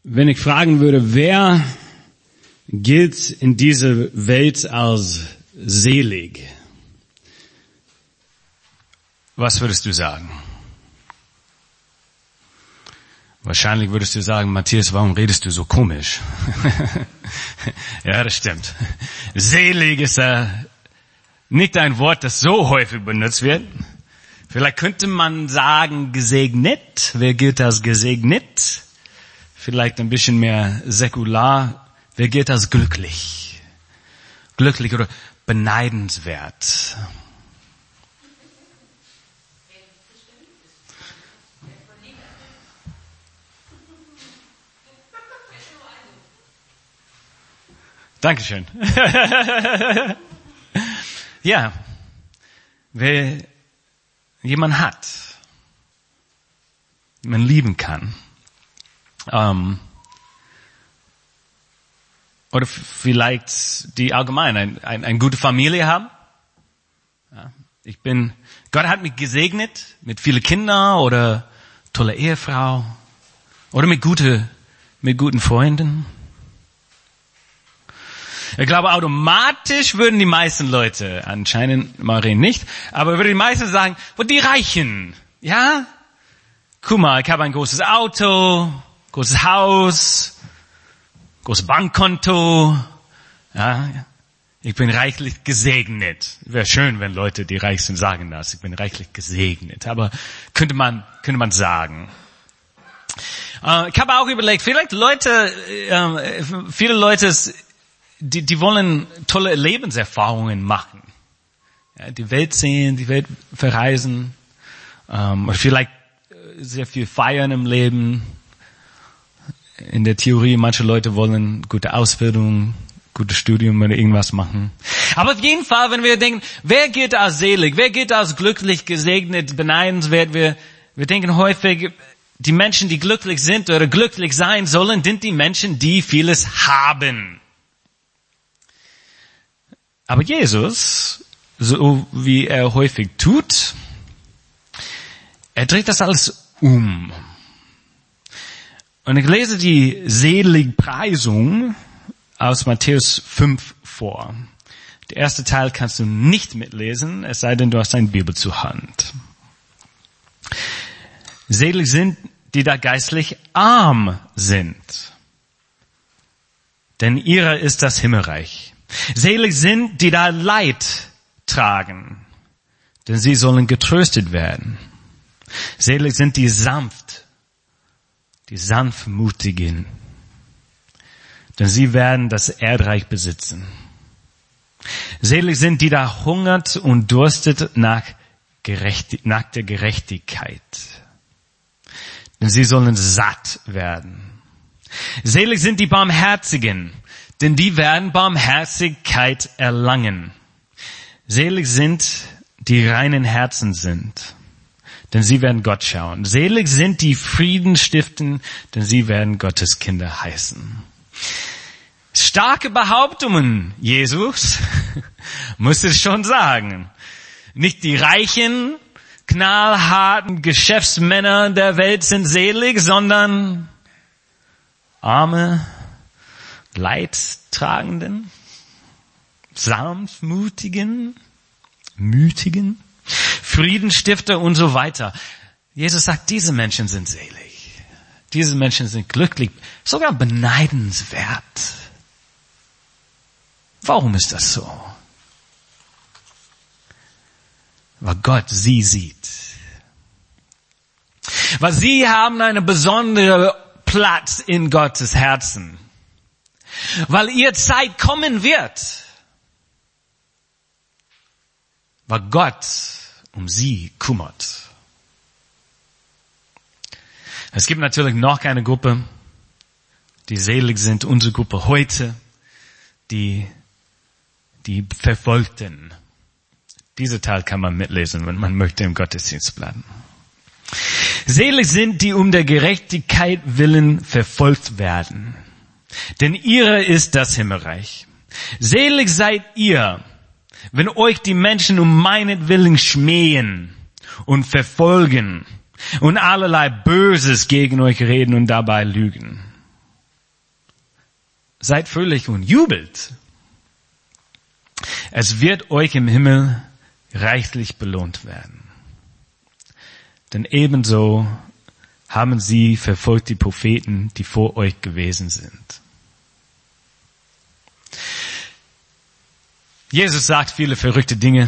Wenn ich fragen würde, wer gilt in dieser Welt als selig? Was würdest du sagen? Wahrscheinlich würdest du sagen, Matthias, warum redest du so komisch? Ja, das stimmt. Selig ist nicht ein Wort, das so häufig benutzt wird. Vielleicht könnte man sagen, gesegnet. Wer gilt als gesegnet? Vielleicht ein bisschen mehr säkular. Wer gilt als glücklich? Glücklich oder beneidenswert? Dankeschön. Ja, wer jemand hat, den man lieben kann, oder vielleicht die allgemein eine gute Familie haben. Ja, Gott hat mich gesegnet mit vielen Kindern oder tolle Ehefrau oder mit guten Freunden. Ich glaube, automatisch würden die meisten Leute, anscheinend Marien nicht, aber würden die meisten sagen, die Reichen, ja? Guck mal, ich habe ein großes Auto, großes Haus, großes Bankkonto, ja? Ich bin reichlich gesegnet. Wäre schön, wenn Leute, die reich sind, sagen das. Ich bin reichlich gesegnet. Aber könnte man sagen. Ich habe auch überlegt, vielleicht viele Leute, die wollen tolle Lebenserfahrungen machen. Ja, die Welt sehen, die Welt verreisen, oder vielleicht sehr viel feiern im Leben. In der Theorie, manche Leute wollen gute Ausbildung, gutes Studium oder irgendwas machen. Aber auf jeden Fall, wenn wir denken, wer gilt als selig, wer gilt als glücklich, gesegnet, beneidenswert, wir denken häufig, die Menschen, die glücklich sind oder glücklich sein sollen, sind die Menschen, die vieles haben. Aber Jesus, so wie er häufig tut, er dreht das alles um. Und ich lese die Seligpreisung aus Matthäus 5 vor. Der erste Teil kannst du nicht mitlesen, es sei denn, du hast eine Bibel zur Hand. Selig sind, die da geistlich arm sind, denn ihrer ist das Himmelreich. Selig sind, die da Leid tragen, denn sie sollen getröstet werden. Selig sind die Sanftmutigen, denn sie werden das Erdreich besitzen. Selig sind, die da hungert und durstet nach der Gerechtigkeit, denn sie sollen satt werden. Selig sind die Barmherzigen, denn die werden Barmherzigkeit erlangen. Selig sind, die reinen Herzen sind, denn sie werden Gott schauen. Selig sind die Frieden stiften, denn sie werden Gottes Kinder heißen. Starke Behauptungen, Jesus, muss es schon sagen. Nicht die reichen, knallharten Geschäftsmänner der Welt sind selig, sondern arme, Leidtragenden, sanftmutigen, mütigen, Friedensstifter und so weiter. Jesus sagt, diese Menschen sind selig. Diese Menschen sind glücklich, sogar beneidenswert. Warum ist das so? Weil Gott sie sieht. Weil sie haben einen besonderen Platz in Gottes Herzen. Weil ihr Zeit kommen wird. Weil Gott um sie kümmert. Es gibt natürlich noch eine Gruppe, die selig sind. Unsere Gruppe heute, die Verfolgten. Dieser Teil kann man mitlesen, wenn man möchte im Gottesdienst bleiben. Selig sind, die um der Gerechtigkeit willen verfolgt werden. Denn ihrer ist das Himmelreich. Selig seid ihr, wenn euch die Menschen um meinetwillen schmähen und verfolgen und allerlei Böses gegen euch reden und dabei lügen. seid fröhlich und jubelt. Es wird euch im Himmel reichlich belohnt werden. Denn ebenso haben sie verfolgt die Propheten, die vor euch gewesen sind. Jesus sagt viele verrückte Dinge.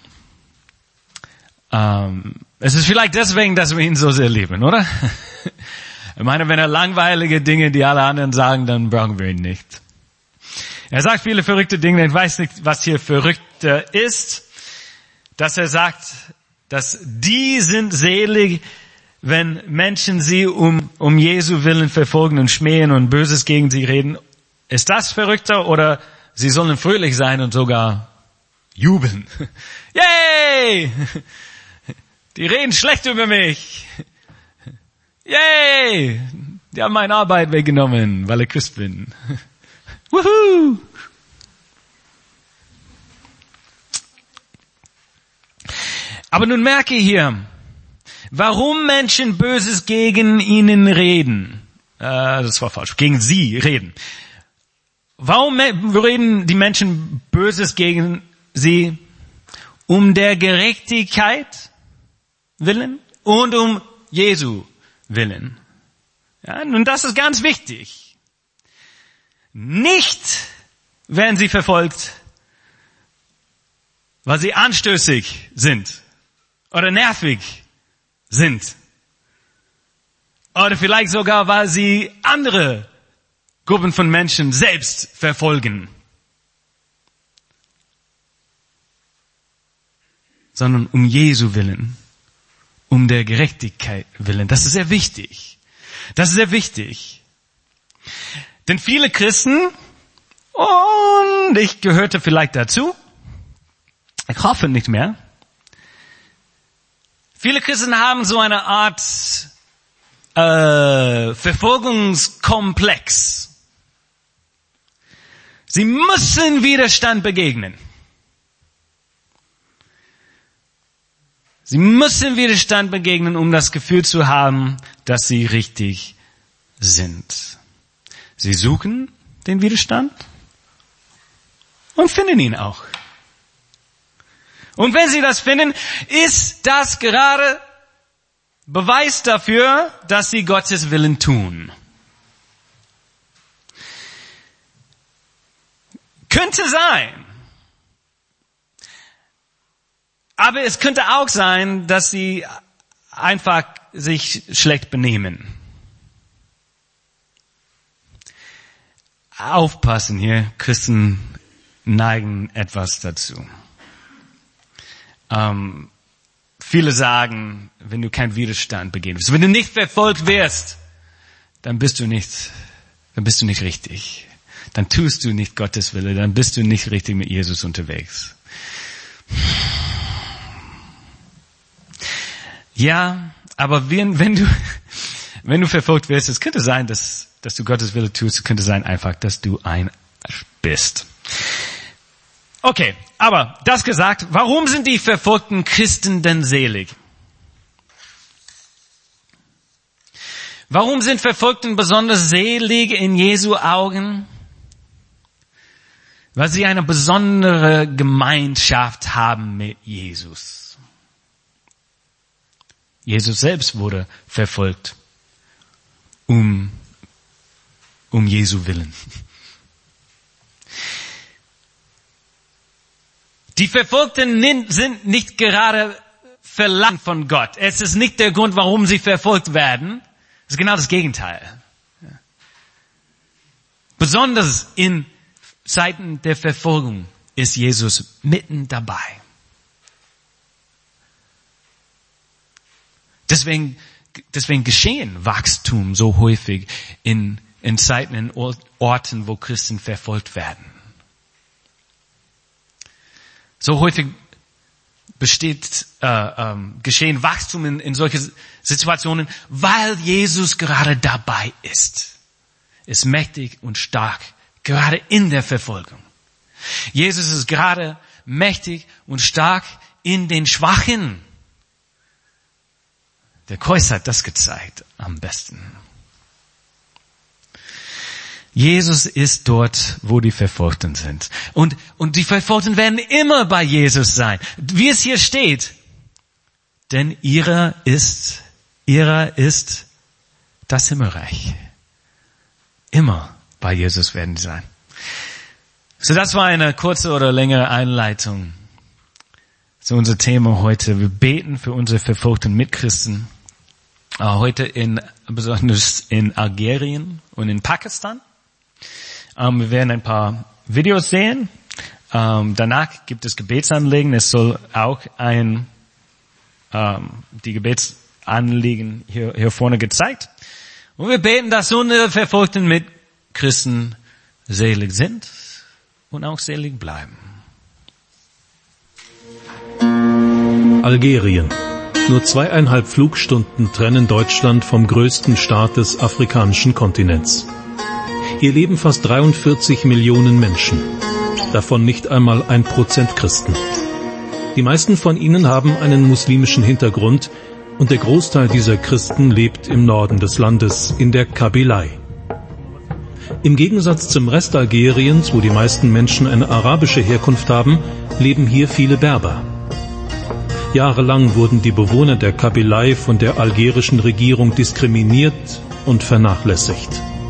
Es ist vielleicht deswegen, dass wir ihn so sehr lieben, oder? Ich meine, wenn er langweilige Dinge, die alle anderen sagen, dann brauchen wir ihn nicht. Er sagt viele verrückte Dinge. Ich weiß nicht, was hier verrückt ist, dass er sagt, dass die sind selig, wenn Menschen sie um Jesu Willen verfolgen und schmähen und Böses gegen sie reden. Ist das verrückter oder sie sollen fröhlich sein und sogar jubeln? Yay! Die reden schlecht über mich. Yay! Die haben meine Arbeit weggenommen, weil ich Christ bin. Wuhu! Aber nun merke hier, warum Menschen Böses gegen ihnen reden. Das war falsch. Gegen sie reden. Warum reden die Menschen Böses gegen sie? Um der Gerechtigkeit willen und um Jesu willen. Ja, nun, das ist ganz wichtig. Nicht werden sie verfolgt, weil sie anstößig sind oder nervig sind. Oder vielleicht sogar, weil sie andere Gruppen von Menschen selbst verfolgen. Sondern um Jesu willen. Um der Gerechtigkeit willen. Das ist sehr wichtig. Das ist sehr wichtig. Denn viele Christen, und ich gehörte vielleicht dazu, ich hoffe nicht mehr, viele Christen haben so eine Art Verfolgungskomplex. Sie müssen Widerstand begegnen. Sie müssen Widerstand begegnen, um das Gefühl zu haben, dass sie richtig sind. Sie suchen den Widerstand und finden ihn auch. Und wenn sie das finden, ist das gerade Beweis dafür, dass sie Gottes Willen tun. Könnte sein. Aber es könnte auch sein, dass sie einfach sich schlecht benehmen. Aufpassen hier, Christen neigen etwas dazu. Viele sagen, wenn du keinen Widerstand begegnest, wenn du nicht verfolgt wirst, dann bist du nicht richtig. Dann tust du nicht Gottes Wille, dann bist du nicht richtig mit Jesus unterwegs. Ja, aber wenn du verfolgt wirst, es könnte sein, dass du Gottes Wille tust, es könnte sein einfach, dass du ein Arsch bist. Okay, aber das gesagt, warum sind die verfolgten Christen denn selig? Warum sind Verfolgten besonders selig in Jesu Augen? Weil sie eine besondere Gemeinschaft haben mit Jesus. Jesus selbst wurde verfolgt um Jesu Willen. Die Verfolgten sind nicht gerade verlangt von Gott. Es ist nicht der Grund, warum sie verfolgt werden. Es ist genau das Gegenteil. Besonders in Zeiten der Verfolgung ist Jesus mitten dabei. Deswegen geschehen Wachstum so häufig in Zeiten, in Orten, wo Christen verfolgt werden. So häufig geschehen Wachstum in solche Situationen, weil Jesus gerade dabei ist. Ist mächtig und stark, gerade in der Verfolgung. Jesus ist gerade mächtig und stark in den Schwachen. Der Kreuz hat das gezeigt am besten. Jesus ist dort, wo die Verfolgten sind. Und die Verfolgten werden immer bei Jesus sein. Wie es hier steht. Denn ihrer ist das Himmelreich. Immer bei Jesus werden sie sein. So, das war eine kurze oder längere Einleitung zu unser Thema heute. Wir beten für unsere verfolgten Mitchristen. Heute besonders in Algerien und in Pakistan. Wir werden ein paar Videos sehen. Danach gibt es Gebetsanliegen. Es soll auch die Gebetsanliegen hier vorne gezeigt. Und wir beten, dass unsere verfolgten Mitchristen selig sind und auch selig bleiben. Algerien. Nur 2,5 Flugstunden trennen Deutschland vom größten Staat des afrikanischen Kontinents. Hier leben fast 43 Millionen Menschen, davon nicht einmal 1% Christen. Die meisten von ihnen haben einen muslimischen Hintergrund und der Großteil dieser Christen lebt im Norden des Landes, in der Kabylei. Im Gegensatz zum Rest Algeriens, wo die meisten Menschen eine arabische Herkunft haben, leben hier viele Berber. Jahrelang wurden die Bewohner der Kabylei von der algerischen Regierung diskriminiert und vernachlässigt.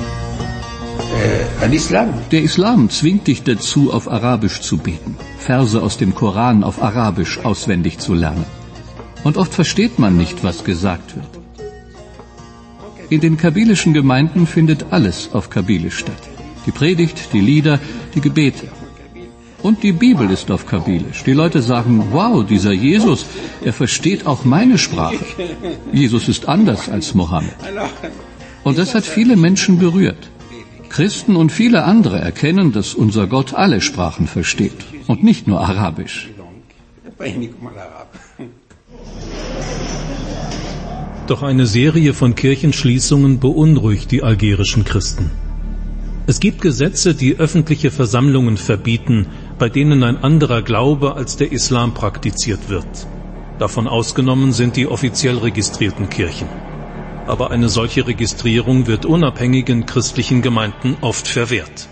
Der Islam zwingt dich dazu, auf Arabisch zu beten, Verse aus dem Koran auf Arabisch auswendig zu lernen. Und oft versteht man nicht, was gesagt wird. In den kabylischen Gemeinden findet alles auf Kabylisch statt. Die Predigt, die Lieder, die Gebete. Und die Bibel ist auf Kabylisch. Die Leute sagen, wow, dieser Jesus, er versteht auch meine Sprache. Jesus ist anders als Mohammed. Und das hat viele Menschen berührt. Christen und viele andere erkennen, dass unser Gott alle Sprachen versteht und nicht nur Arabisch. Doch eine Serie von Kirchenschließungen beunruhigt die algerischen Christen. Es gibt Gesetze, die öffentliche Versammlungen verbieten, bei denen ein anderer Glaube als der Islam praktiziert wird. Davon ausgenommen sind die offiziell registrierten Kirchen. Aber eine solche Registrierung wird unabhängigen christlichen Gemeinden oft verwehrt.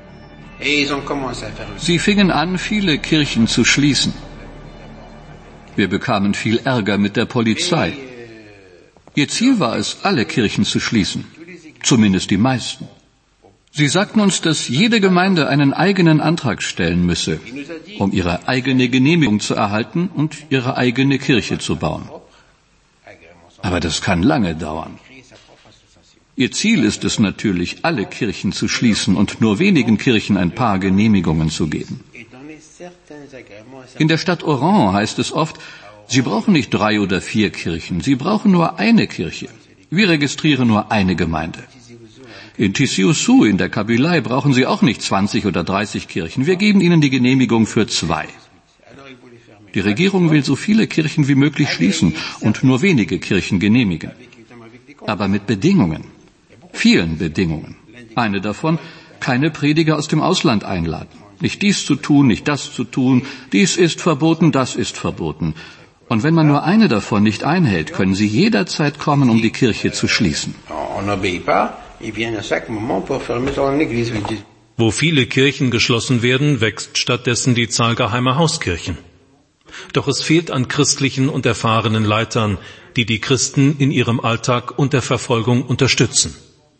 Sie fingen an, viele Kirchen zu schließen. Wir bekamen viel Ärger mit der Polizei. Ihr Ziel war es, alle Kirchen zu schließen, zumindest die meisten. Sie sagten uns, dass jede Gemeinde einen eigenen Antrag stellen müsse, um ihre eigene Genehmigung zu erhalten und ihre eigene Kirche zu bauen. Aber das kann lange dauern. Ihr Ziel ist es natürlich, alle Kirchen zu schließen und nur wenigen Kirchen ein paar Genehmigungen zu geben. In der Stadt Oran heißt es oft, Sie brauchen nicht 3 oder 4 Kirchen, Sie brauchen nur eine Kirche. Wir registrieren nur eine Gemeinde. In Tizi-Ouzou in der Kabylei brauchen Sie auch nicht 20 oder 30 Kirchen. Wir geben Ihnen die Genehmigung für 2. Die Regierung will so viele Kirchen wie möglich schließen und nur wenige Kirchen genehmigen. Aber mit Bedingungen. Vielen Bedingungen. Eine davon, keine Prediger aus dem Ausland einladen. Nicht dies zu tun, nicht das zu tun. Dies ist verboten, das ist verboten. Und wenn man nur eine davon nicht einhält, können sie jederzeit kommen, um die Kirche zu schließen. Wo viele Kirchen geschlossen werden, wächst stattdessen die Zahl geheimer Hauskirchen. Doch es fehlt an christlichen und erfahrenen Leitern, die die Christen in ihrem Alltag und der Verfolgung unterstützen.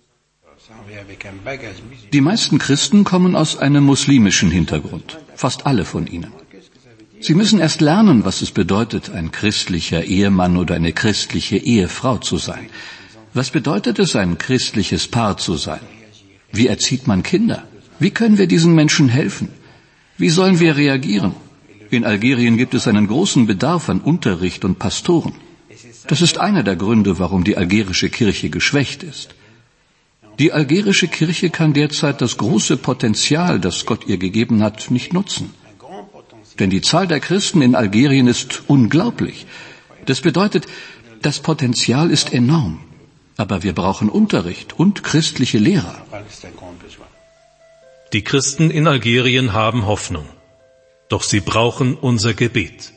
Die meisten Christen kommen aus einem muslimischen Hintergrund, fast alle von ihnen. Sie müssen erst lernen, was es bedeutet, ein christlicher Ehemann oder eine christliche Ehefrau zu sein. Was bedeutet es, ein christliches Paar zu sein? Wie erzieht man Kinder? Wie können wir diesen Menschen helfen? Wie sollen wir reagieren? In Algerien gibt es einen großen Bedarf an Unterricht und Pastoren. Das ist einer der Gründe, warum die algerische Kirche geschwächt ist. Die algerische Kirche kann derzeit das große Potenzial, das Gott ihr gegeben hat, nicht nutzen. Denn die Zahl der Christen in Algerien ist unglaublich. Das bedeutet, das Potenzial ist enorm. Aber wir brauchen Unterricht und christliche Lehrer. Die Christen in Algerien haben Hoffnung. Doch sie brauchen unser Gebet.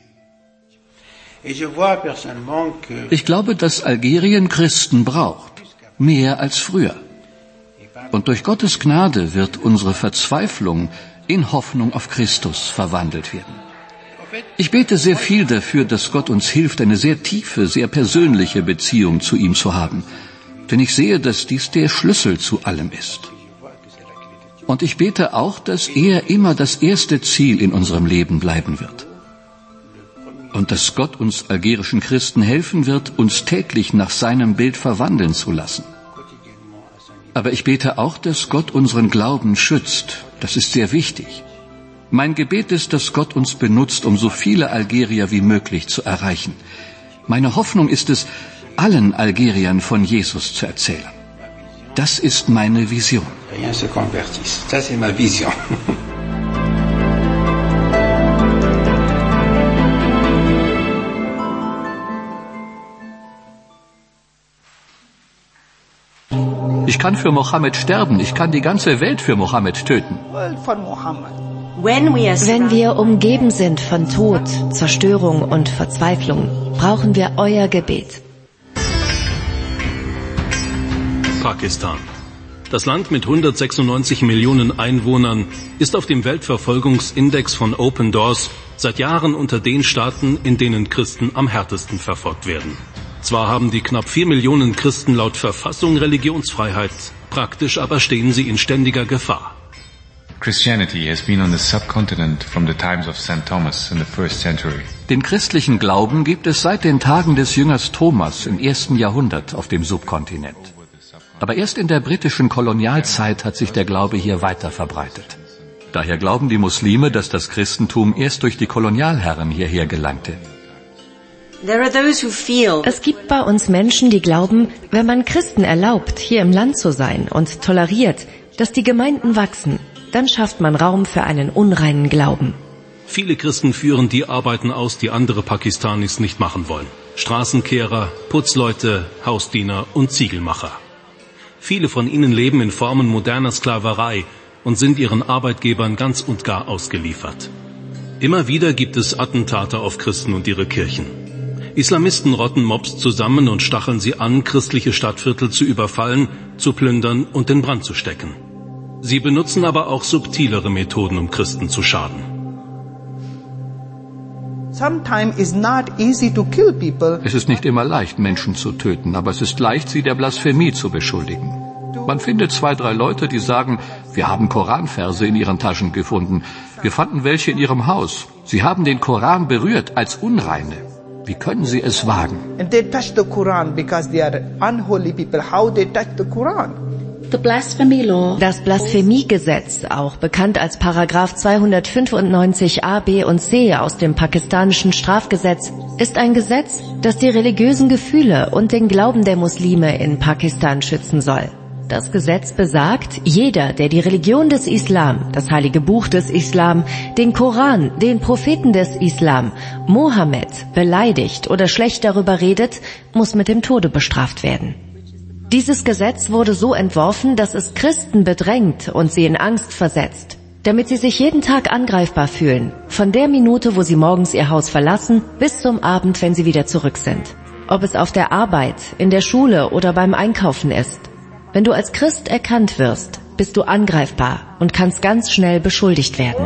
Ich glaube, dass Algerien Christen braucht. Mehr als früher. Und durch Gottes Gnade wird unsere Verzweiflung in Hoffnung auf Christus verwandelt werden. Ich bete sehr viel dafür, dass Gott uns hilft, eine sehr tiefe, sehr persönliche Beziehung zu ihm zu haben. Denn ich sehe, dass dies der Schlüssel zu allem ist. Und ich bete auch, dass er immer das erste Ziel in unserem Leben bleiben wird. Und dass Gott uns algerischen Christen helfen wird, uns täglich nach seinem Bild verwandeln zu lassen. Aber ich bete auch, dass Gott unseren Glauben schützt. Das ist sehr wichtig. Mein Gebet ist, dass Gott uns benutzt, um so viele Algerier wie möglich zu erreichen. Meine Hoffnung ist es, allen Algeriern von Jesus zu erzählen. Das ist meine Vision. Rien se convertisse. Ça, c'est ma vision. Ich kann für Mohammed sterben, ich kann die ganze Welt für Mohammed töten. Wenn wir umgeben sind von Tod, Zerstörung und Verzweiflung, brauchen wir euer Gebet. Pakistan. Das Land mit 196 Millionen Einwohnern ist auf dem Weltverfolgungsindex von Open Doors seit Jahren unter den Staaten, in denen Christen am härtesten verfolgt werden. Zwar haben die knapp 4 Millionen Christen laut Verfassung Religionsfreiheit, praktisch aber stehen sie in ständiger Gefahr. Christianity has been on the subcontinent from the times of St. Thomas in the 1st century. Den christlichen Glauben gibt es seit den Tagen des Jüngers Thomas im 1. Jahrhundert auf dem Subkontinent. Aber erst in der britischen Kolonialzeit hat sich der Glaube hier weiter verbreitet. Daher glauben die Muslime, dass das Christentum erst durch die Kolonialherren hierher gelangte. Es gibt bei uns Menschen, die glauben, wenn man Christen erlaubt, hier im Land zu sein und toleriert, dass die Gemeinden wachsen, dann schafft man Raum für einen unreinen Glauben. Viele Christen führen die Arbeiten aus, die andere Pakistanis nicht machen wollen. Straßenkehrer, Putzleute, Hausdiener und Ziegelmacher. Viele von ihnen leben in Formen moderner Sklaverei und sind ihren Arbeitgebern ganz und gar ausgeliefert. Immer wieder gibt es Attentate auf Christen und ihre Kirchen. Islamisten rotten Mobs zusammen und stacheln sie an, christliche Stadtviertel zu überfallen, zu plündern und in Brand zu stecken. Sie benutzen aber auch subtilere Methoden, um Christen zu schaden. Es ist nicht immer leicht, Menschen zu töten, aber es ist leicht, sie der Blasphemie zu beschuldigen. Man findet 2, 3 Leute, die sagen, wir haben Koranverse in ihren Taschen gefunden. Wir fanden welche in ihrem Haus. Sie haben den Koran berührt als Unreine. Wie können sie es wagen? Das Blasphemiegesetz, auch bekannt als Paragraph 295 a, b und c aus dem pakistanischen Strafgesetz, ist ein Gesetz, das die religiösen Gefühle und den Glauben der Muslime in Pakistan schützen soll. Das Gesetz besagt, jeder, der die Religion des Islam, das heilige Buch des Islam, den Koran, den Propheten des Islam, Mohammed, beleidigt oder schlecht darüber redet, muss mit dem Tode bestraft werden. Dieses Gesetz wurde so entworfen, dass es Christen bedrängt und sie in Angst versetzt, damit sie sich jeden Tag angreifbar fühlen, von der Minute, wo sie morgens ihr Haus verlassen, bis zum Abend, wenn sie wieder zurück sind. Ob es auf der Arbeit, in der Schule oder beim Einkaufen ist. Wenn du als Christ erkannt wirst, bist du angreifbar und kannst ganz schnell beschuldigt werden.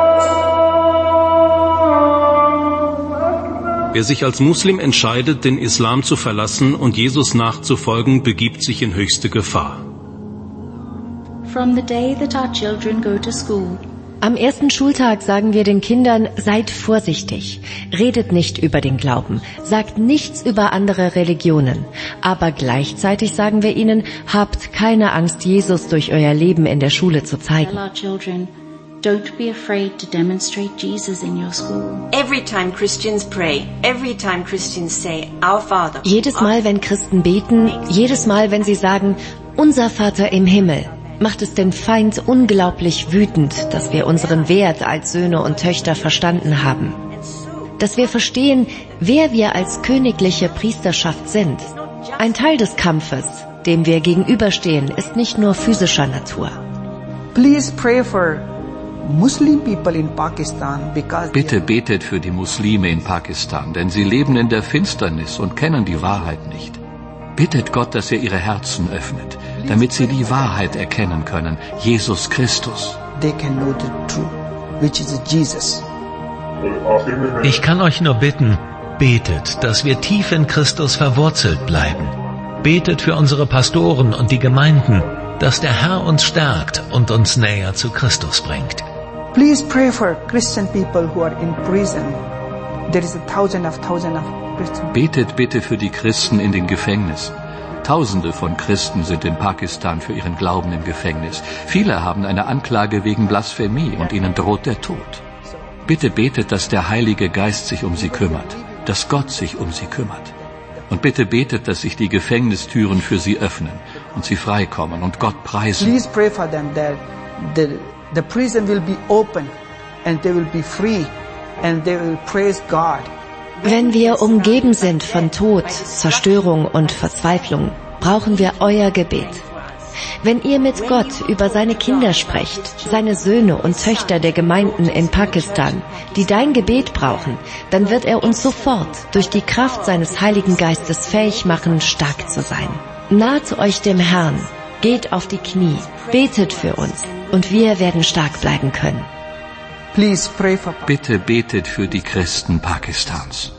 Wer sich als Muslim entscheidet, den Islam zu verlassen und Jesus nachzufolgen, begibt sich in höchste Gefahr. From the day that our children go to school. Am ersten Schultag sagen wir den Kindern, seid vorsichtig, redet nicht über den Glauben, sagt nichts über andere Religionen. Aber gleichzeitig sagen wir ihnen, habt keine Angst, Jesus durch euer Leben in der Schule zu zeigen. Tell our children, don't be afraid to demonstrate Jesus in your school. Every time Christians pray, every time Christians say, Our Father. Jedes Mal, wenn Christen beten, jedes Mal, wenn sie sagen, unser Vater im Himmel, macht es den Feind unglaublich wütend, dass wir unseren Wert als Söhne und Töchter verstanden haben. Dass wir verstehen, wer wir als königliche Priesterschaft sind. Ein Teil des Kampfes, dem wir gegenüberstehen, ist nicht nur physischer Natur. Please pray for Muslim people in Pakistan because Bitte betet für die Muslime in Pakistan, denn sie leben in der Finsternis und kennen die Wahrheit nicht. Bittet Gott, dass er ihre Herzen öffnet, damit sie die Wahrheit erkennen können, Jesus Christus. They can know the truth, which is Jesus. Ich kann euch nur bitten, betet, dass wir tief in Christus verwurzelt bleiben. Betet für unsere Pastoren und die Gemeinden, dass der Herr uns stärkt und uns näher zu Christus bringt. Please pray for Christian people who are in prison. There is thousands of Christians. Betet bitte für die Christen in den Gefängnissen. Tausende von Christen sind in Pakistan für ihren Glauben im Gefängnis. Viele haben eine Anklage wegen Blasphemie und ihnen droht der Tod. Bitte betet, dass der Heilige Geist sich um sie kümmert, dass Gott sich um sie kümmert. Und bitte betet, dass sich die Gefängnistüren für sie öffnen und sie freikommen und Gott preisen. Please pray for them that the prison will be open and they will be free and they will praise God. Wenn wir umgeben sind von Tod, Zerstörung und Verzweiflung, brauchen wir euer Gebet. Wenn ihr mit Gott über seine Kinder sprecht, seine Söhne und Töchter der Gemeinden in Pakistan, die dein Gebet brauchen, dann wird er uns sofort durch die Kraft seines Heiligen Geistes fähig machen, stark zu sein. Naht euch dem Herrn, geht auf die Knie, betet für uns und wir werden stark bleiben können. Please pray for Bitte betet für die Christen Pakistans.